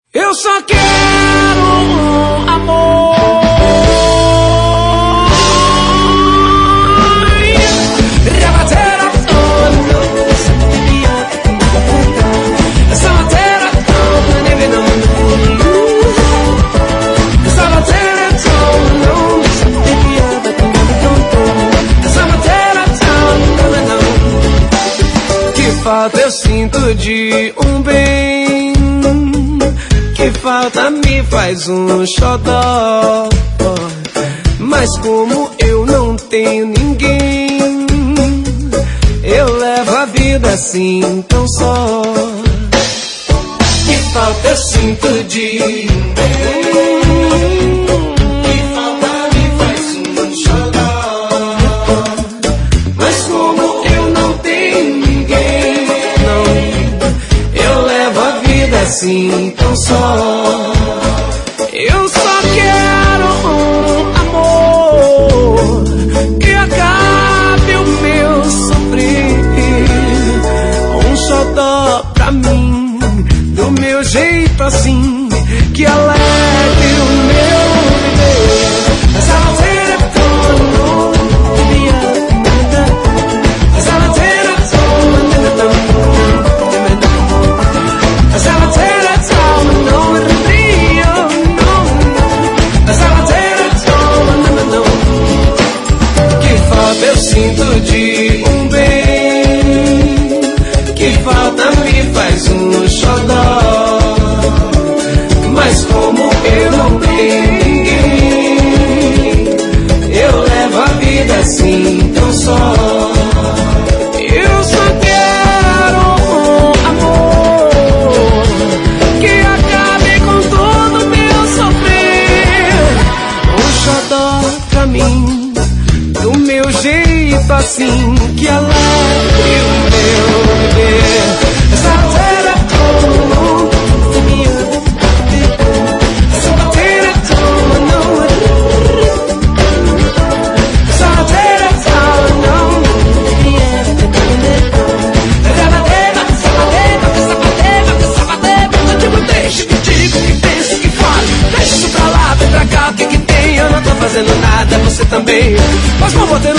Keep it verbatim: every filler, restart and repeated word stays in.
Eu só quero um amor. Que falta eu sinto de um bem, que falta me faz um xodó. Mas como eu não tenho ninguém, eu levo a vida assim tão só. Que falta eu sinto de um bem, que falta me faz um xodó. Mas como eu não tenho ninguém, não, eu levo a vida assim tão só. Eu só quero um amor que acabe o meu sofrer, um xodó pra mim, do meu jeito assim, que alegre o meu viver. Eu sinto de um bem, que falta me faz um xodó. Mas como eu não tenho ninguém, eu levo a vida assim tão só. Eu só quero um amor que acabe com todo o meu sofrer, um xodó pra mim, do meu jeito assim, que alegre o meu viver. Essa batera como se me ama, essa batera como não é, essa batera como não é, essa batera, essa batera, essa batera, essa batera. Eu digo, deixa que digo, que penso, que fale, deixa isso pra lá, vem pra cá, o que que tem? Eu não tô fazendo nada, você também, mas como você não